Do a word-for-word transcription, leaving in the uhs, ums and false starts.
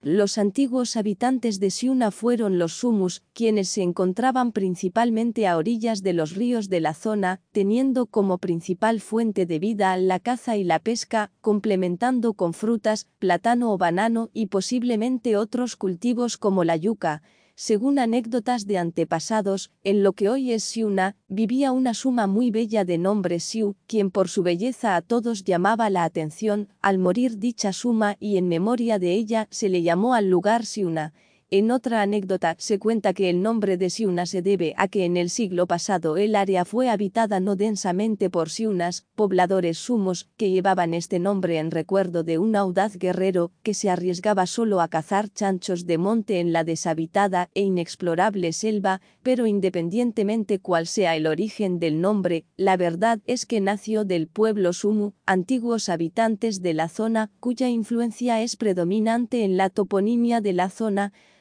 Los antiguos habitantes de Siuna fueron los sumus, quienes se encontraban principalmente a orillas de los ríos de la zona, teniendo como principal fuente de vida la caza y la pesca, complementando con frutas, plátano o banano y posiblemente otros cultivos como la yuca. Según anécdotas de antepasados, en lo que hoy es Siuna, vivía una suma muy bella de nombre Siu, quien por su belleza a todos llamaba la atención. Al morir dicha suma y en memoria de ella se le llamó al lugar Siuna. En otra anécdota se cuenta que el nombre de Siuna se debe a que en el siglo pasado el área fue habitada no densamente por siunas, pobladores sumos, que llevaban este nombre en recuerdo de un audaz guerrero que se arriesgaba solo a cazar chanchos de monte en la deshabitada e inexplorable selva, pero independientemente cuál sea el origen del nombre, la verdad es que nació del pueblo sumu, antiguos habitantes de la zona cuya influencia es predominante en la toponimia de la zona.